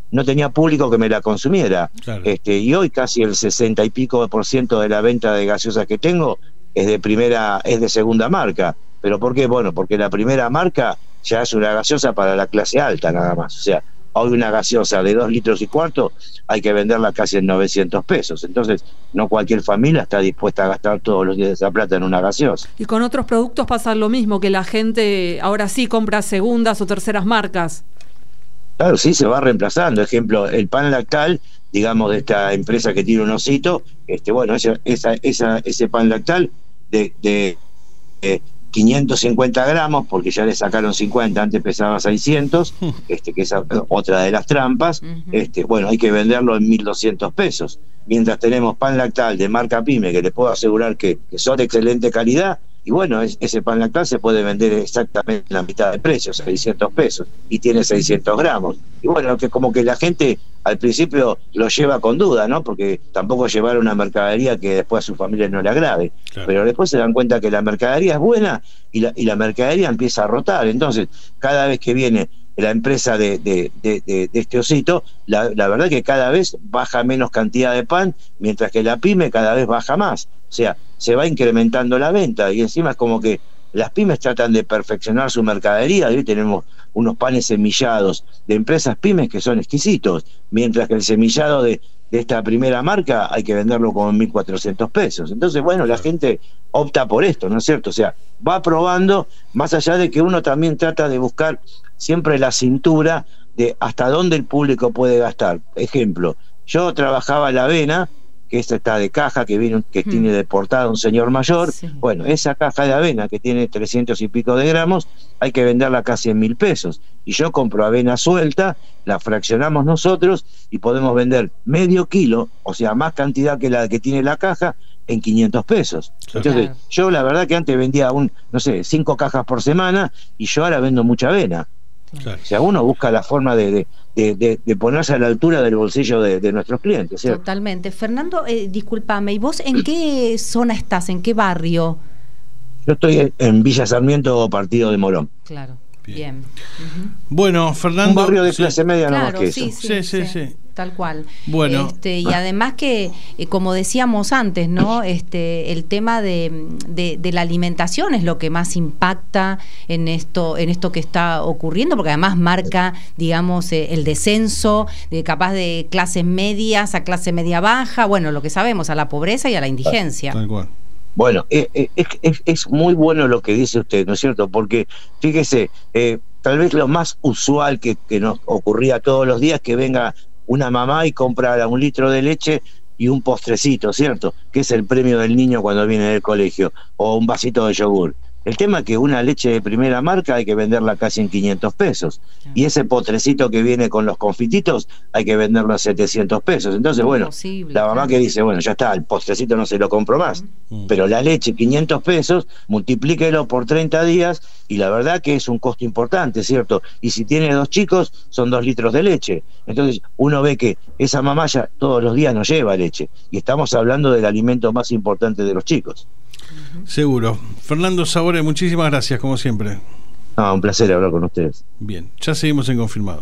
no tenía público que me la consumiera. Claro. Este, y hoy casi el sesenta y pico por ciento de la venta de gaseosas que tengo es de primera, es de segunda marca. ¿Pero por qué? Bueno, porque la primera marca ya es una gaseosa para la clase alta nada más. O sea, hoy una gaseosa de dos litros y cuarto hay que venderla casi en novecientos pesos. Entonces, no cualquier familia está dispuesta a gastar todos los días esa plata en una gaseosa. Y con otros productos pasa lo mismo, que la gente ahora sí compra segundas o terceras marcas. Claro, sí, se va reemplazando. Ejemplo, el pan lactal, digamos, de esta empresa que tiene un osito, este, bueno, esa, esa, esa, ese pan lactal de, de eh, quinientos cincuenta gramos, porque ya le sacaron cincuenta, antes pesaba seiscientos, este, que es otra de las trampas. Uh-huh. este, bueno, hay que venderlo en mil doscientos pesos. Mientras tenemos pan lactal de marca Pyme, que les puedo asegurar que, que son de excelente calidad, y bueno, es, ese pan lactal se puede vender exactamente en la mitad de precio, seiscientos pesos, y tiene seiscientos gramos. Y bueno, que como que la gente al principio lo lleva con duda, ¿no? Porque tampoco llevar una mercadería que después a su familia no le agrade. Claro. Pero después se dan cuenta que la mercadería es buena y la, y la mercadería empieza a rotar. Entonces, cada vez que viene la empresa de, de, de, de, de este osito, la, la verdad que cada vez baja menos cantidad de pan, mientras que la pyme cada vez baja más. O sea, se va incrementando la venta, y encima es como que las pymes tratan de perfeccionar su mercadería. Hoy tenemos unos panes semillados de empresas pymes que son exquisitos, mientras que el semillado de, de esta primera marca hay que venderlo como en mil cuatrocientos pesos. Entonces, bueno, la gente opta por esto, ¿no es cierto? O sea, va probando, más allá de que uno también trata de buscar siempre la cintura de hasta dónde el público puede gastar. Ejemplo, yo trabajaba la avena, que esta está de caja, que viene que hmm. tiene de portada un señor mayor. Sí. Bueno, esa caja de avena que tiene trescientos y pico de gramos, hay que venderla casi en mil pesos. Y yo compro avena suelta, la fraccionamos nosotros y podemos vender medio kilo, o sea, más cantidad que la que tiene la caja, en quinientos pesos. Claro. Entonces, yo la verdad que antes vendía un, no sé, cinco cajas por semana, y yo ahora vendo mucha avena. Claro. O sea, uno busca la forma de, de, de, de, de ponerse a la altura del bolsillo de, de nuestros clientes, ¿cierto? Totalmente. Fernando, eh, discúlpame, ¿y vos en qué zona estás? ¿En qué barrio? Yo estoy en Villa Sarmiento, partido de Morón. Claro, bien. bien. Uh-huh. Bueno, Fernando... Un barrio de sí. clase media, claro, no más que sí, eso. Sí, sí, sí, sí. sí. Tal cual. Bueno. Este, y además que, eh, como decíamos antes, ¿no? Este, el tema de, de, de la alimentación es lo que más impacta en esto, en esto que está ocurriendo, porque además marca, digamos, eh, el descenso de capaz de clases medias a clase media baja, bueno, lo que sabemos, a la pobreza y a la indigencia. Tal cual. Bueno, es, es, es muy bueno lo que dice usted, ¿no es cierto? Porque, fíjese, eh, tal vez lo más usual que, que nos ocurría todos los días, que venga una mamá y compra un litro de leche y un postrecito, ¿cierto? Que es el premio del niño cuando viene del colegio, o un vasito de yogur. El tema es que una leche de primera marca hay que venderla casi en quinientos pesos, y ese postrecito que viene con los confititos hay que venderlo a setecientos pesos. Entonces, bueno, posible, la mamá claro. que dice, bueno, ya está, el postrecito no se lo compro más, uh-huh. pero la leche, quinientos pesos, multiplíquelo por treinta días, y la verdad que es un costo importante, ¿cierto? Y si tiene dos chicos, son dos litros de leche. Entonces, uno ve que esa mamá ya todos los días no lleva leche, y estamos hablando del alimento más importante de los chicos. Seguro. Fernando Sabore, muchísimas gracias, como siempre. No, un placer hablar con ustedes. Bien, ya seguimos en Confirmado.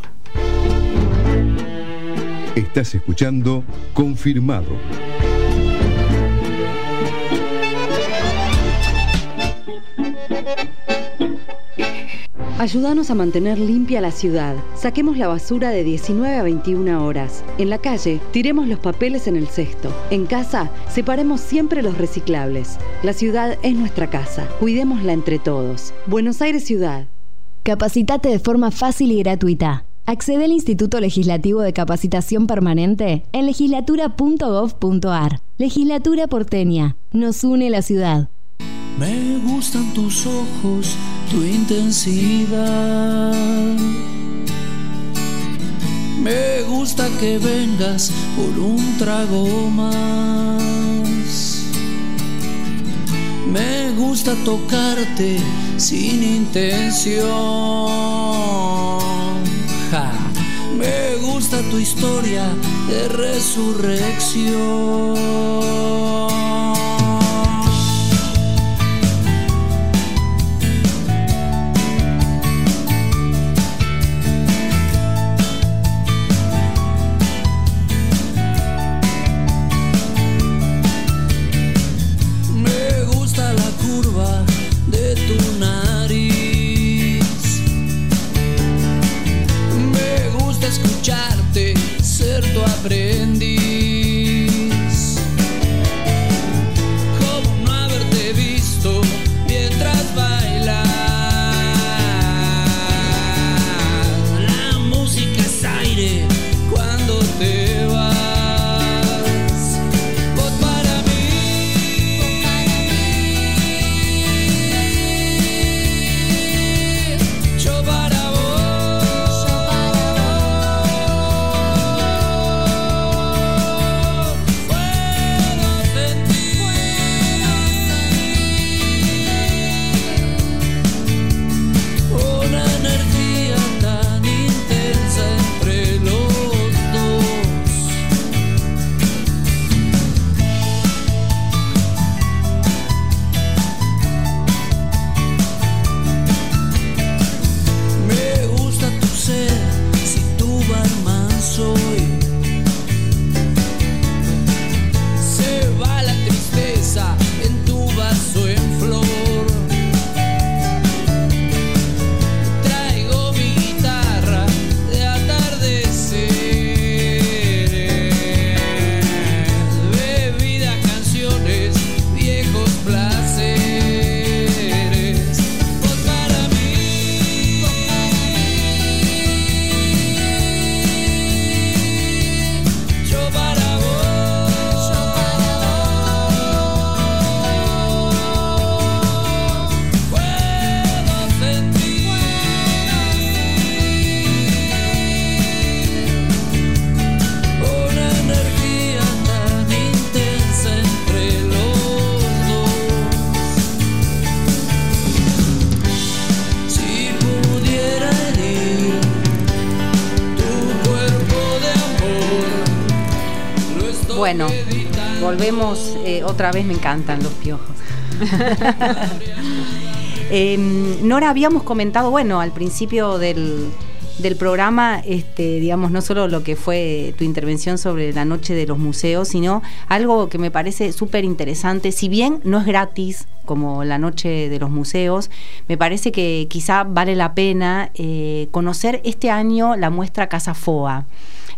Estás escuchando Confirmado. Ayúdanos a mantener limpia la ciudad. Saquemos la basura de diecinueve a veintiuna horas. En la calle, tiremos los papeles en el cesto. En casa, separemos siempre los reciclables. La ciudad es nuestra casa. Cuidémosla entre todos. Buenos Aires Ciudad. Capacitate de forma fácil y gratuita. Accede al Instituto Legislativo de Capacitación Permanente en legislatura punto gov punto ar. Legislatura porteña. Nos une la ciudad. Me gustan tus ojos, tu intensidad. Me gusta que vengas por un trago más. Me gusta tocarte sin intención. Ja. Me gusta tu historia de resurrección. bueno, volvemos eh, otra vez, me encantan los piojos. eh, Nora, habíamos comentado, bueno, al principio del, del programa, este, digamos, no solo lo que fue tu intervención sobre la noche de los museos, sino algo que me parece súper interesante. Si bien no es gratis, como la noche de los museos, me parece que quizá vale la pena eh, conocer este año la muestra Casa Foa,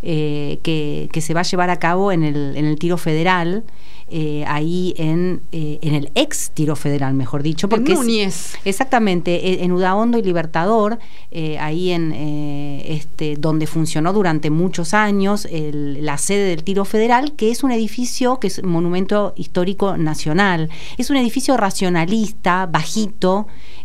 eh, que, que se va a llevar a cabo en el, en el Tiro Federal. Eh, ahí en, eh, en el ex Tiro Federal, mejor dicho, porque en Núñez. Es, exactamente, en Udaondo y Libertador, eh, ahí en eh, este donde funcionó durante muchos años el, la sede del Tiro Federal, que es un edificio que es un monumento histórico nacional. Es un edificio racionalista, bajito,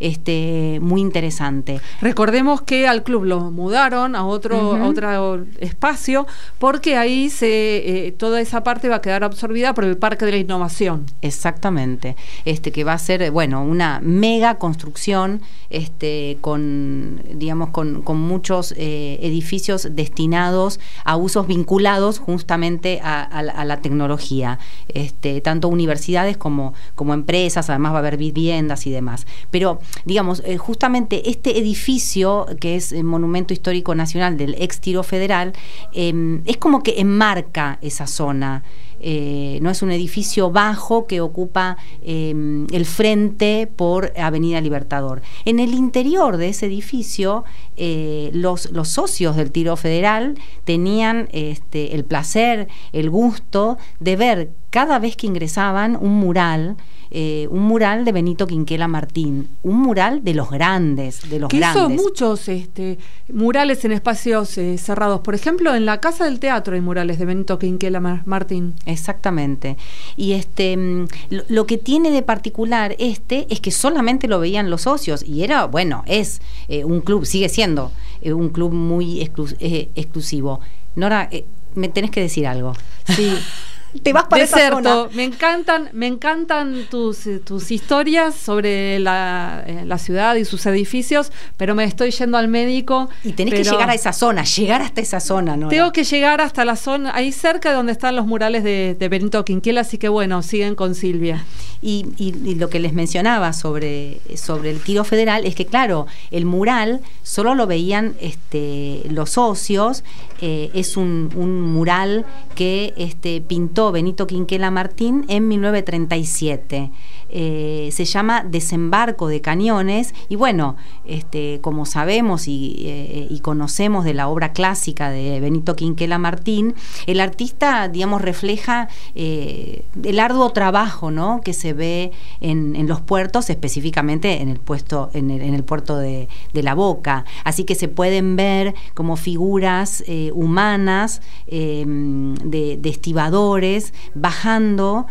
este muy interesante. Recordemos que al club lo mudaron a otro, uh-huh. a otro espacio, porque ahí se eh, toda esa parte va a quedar absorbida por el Parque de la Innovación. Exactamente, este que va a ser, bueno, una mega construcción, este, con, digamos, con, con muchos eh, edificios destinados a usos vinculados justamente a, a, a la tecnología, este, tanto universidades como, como empresas, además va a haber viviendas y demás. Pero, digamos, eh, justamente este edificio, que es el Monumento Histórico Nacional del ex Tiro Federal, eh, es como que enmarca esa zona. Eh, no es un edificio bajo que ocupa eh, el frente por Avenida Libertador. En el interior de ese edificio, eh, los, los socios del Tiro Federal tenían este, el placer, el gusto de ver cada vez que ingresaban un mural, eh, un mural de Benito Quinquela Martín, un mural de los grandes, de los que grandes. Hizo muchos este, murales en espacios eh, cerrados. Por ejemplo, en la Casa del Teatro hay murales de Benito Quinquela Martín. Exactamente. Y este lo, lo que tiene de particular este es que solamente lo veían los socios, y era, bueno, es eh, un club, sigue siendo eh, un club muy exclu eh, exclusivo. Nora, eh, me tenés que decir algo. Sí. Te vas para esa zona. Me encantan, me encantan tus, tus historias sobre la, eh, la ciudad y sus edificios, pero me estoy yendo al médico. Y tenés que llegar a esa zona, llegar hasta esa zona, ¿no? Tengo que llegar hasta la zona, ahí cerca de donde están los murales de, de Benito Quinquela, así que bueno, siguen con Silvia. Y, y, y lo que les mencionaba sobre, sobre el Tiro Federal es que, claro, el mural solo lo veían este, los socios, eh, es un, un mural que este, pintó Benito Quinquela Martín en mil novecientos treinta y siete. Eh, se llama Desembarco de Cañones, y bueno, este, como sabemos y, eh, y conocemos de la obra clásica de Benito Quinquela Martín, el artista, digamos, refleja eh, el arduo trabajo, ¿no?, que se ve en, en los puertos, específicamente en el, puesto, en el, en el puerto de, de La Boca. Así que se pueden ver como figuras eh, humanas eh, de, de estibadores bajando,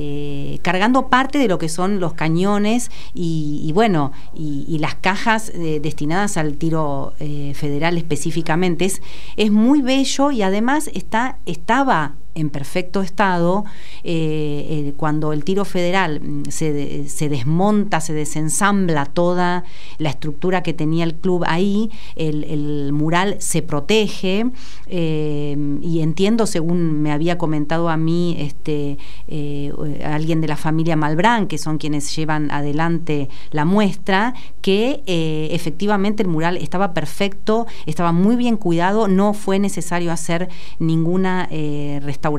eh, cargando parte de lo que son los cañones y, y bueno, y, y las cajas eh, destinadas al Tiro eh, Federal específicamente. Es, es muy bello, y además está, estaba en perfecto estado eh, eh, cuando el Tiro Federal se, se desmonta, se desensambla toda la estructura que tenía el club ahí, el, el mural se protege, eh, y entiendo, según me había comentado a mí este eh, alguien de la familia Malbrán, que son quienes llevan adelante la muestra, que eh, efectivamente el mural estaba perfecto, estaba muy bien cuidado, no fue necesario hacer ninguna eh, restauración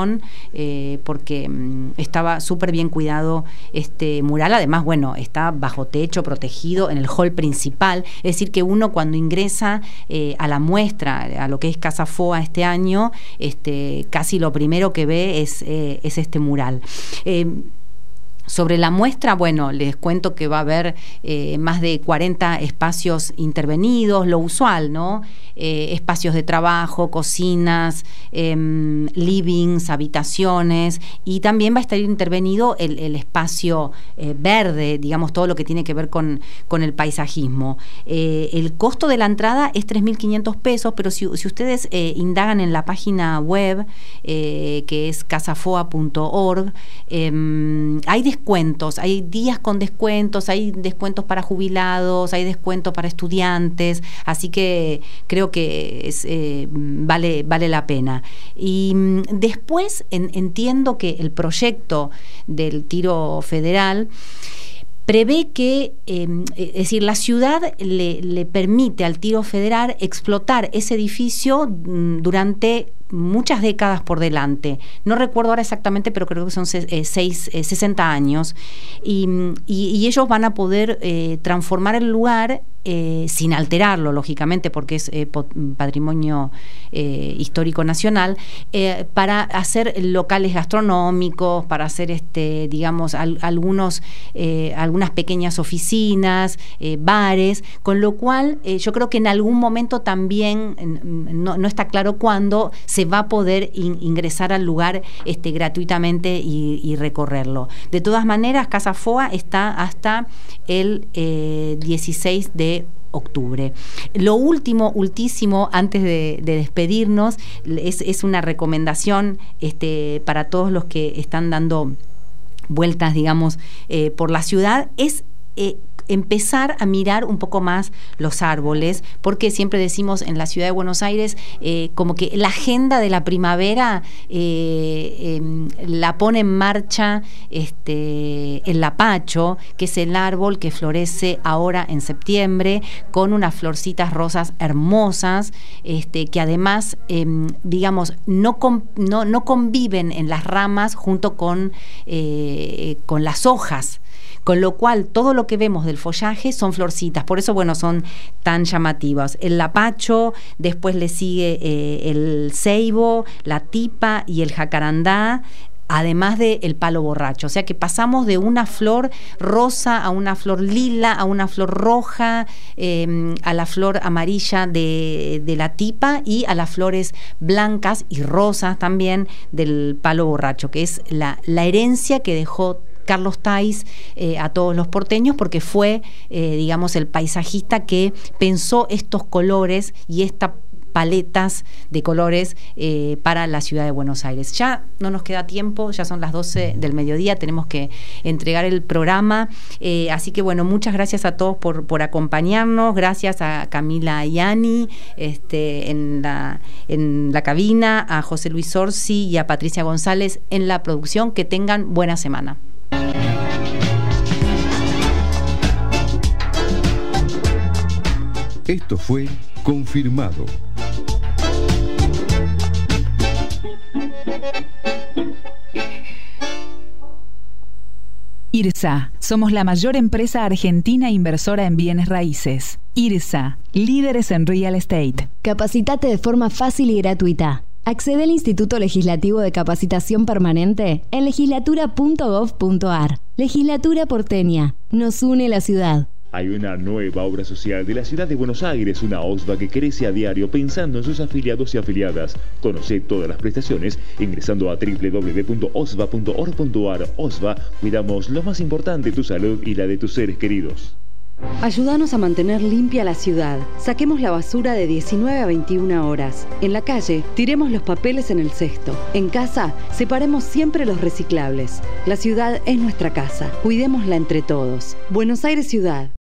Eh, porque mm, estaba súper bien cuidado este mural. Además, bueno, está bajo techo, protegido en el hall principal, es decir que uno cuando ingresa eh, a la muestra, a lo que es Casa Foa este año, este, casi lo primero que ve es, eh, es este mural. Eh, Sobre la muestra, bueno, les cuento que va a haber eh, más de cuarenta espacios intervenidos, lo usual, ¿no? Eh, espacios de trabajo, cocinas, eh, livings, habitaciones, y también va a estar intervenido el, el espacio eh, verde, digamos, todo lo que tiene que ver con, con el paisajismo. Eh, el costo de la entrada es tres mil quinientos pesos, pero si, si ustedes eh, indagan en la página web, eh, que es casafoa punto org, eh, hay descuentos, hay días con descuentos, hay descuentos para jubilados, hay descuentos para estudiantes, así que creo que es, eh, vale, vale la pena. Y mm, después en, entiendo que el proyecto del tiro federal prevé que, eh, es decir, la ciudad le, le permite al tiro federal explotar ese edificio mm, durante muchas décadas por delante. No recuerdo ahora exactamente, pero creo que son eh, seis, eh, sesenta años. Y, y, y ellos van a poder eh, transformar el lugar eh, sin alterarlo, lógicamente, porque es eh, patrimonio eh, histórico nacional, eh, para hacer locales gastronómicos, para hacer, este, digamos, al, algunos, eh, algunas pequeñas oficinas, eh, bares, con lo cual eh, yo creo que en algún momento también, no, no está claro cuándo, se va a poder in, ingresar al lugar este, gratuitamente y, y recorrerlo. De todas maneras, Casa Foa está hasta el eh, dieciséis de octubre. Lo último, ultísimo, antes de, de despedirnos, es, es una recomendación este, para todos los que están dando vueltas, digamos, eh, por la ciudad, es eh, empezar a mirar un poco más los árboles, porque siempre decimos en la ciudad de Buenos Aires eh, como que la agenda de la primavera eh, eh, la pone en marcha este, el lapacho, que es el árbol que florece ahora en septiembre con unas florcitas rosas hermosas, este, que además eh, digamos no, con, no, no conviven en las ramas junto con, eh, con las hojas. Con lo cual, todo lo que vemos del follaje son florcitas, por eso, bueno, son tan llamativas. El lapacho, después le sigue eh, el ceibo, la tipa y el jacarandá, además del palo borracho. O sea que pasamos de una flor rosa a una flor lila, a una flor roja, eh, a la flor amarilla de, de la tipa y a las flores blancas y rosas también del palo borracho, que es la, la herencia que dejó Carlos Tais eh, a todos los porteños, porque fue, eh, digamos, el paisajista que pensó estos colores y estas paletas de colores eh, para la ciudad de Buenos Aires. Ya no nos queda tiempo, ya son las doce del mediodía, tenemos que entregar el programa, eh, así que bueno, muchas gracias a todos por, por acompañarnos, gracias a Camila Ianni este, en, la, en la cabina, a José Luis Orsi y a Patricia González en la producción. Que tengan buena semana. Esto fue Confirmado. IRSA, somos la mayor empresa argentina inversora en bienes raíces. IRSA, líderes en real estate. Capacitate de forma fácil y gratuita. Accede al Instituto Legislativo de Capacitación Permanente en legislatura punto gov punto ar. Legislatura porteña. Nos une la ciudad. Hay una nueva obra social de la ciudad de Buenos Aires, una O S V A que crece a diario pensando en sus afiliados y afiliadas. Conoce todas las prestaciones ingresando a doble u doble u doble u punto osva punto org punto ar. O S V A, cuidamos lo más importante, tu salud y la de tus seres queridos. Ayúdanos a mantener limpia la ciudad. Saquemos la basura de diecinueve a veintiuna horas. En la calle, tiremos los papeles en el cesto. En casa, separemos siempre los reciclables. La ciudad es nuestra casa. Cuidémosla entre todos. Buenos Aires Ciudad.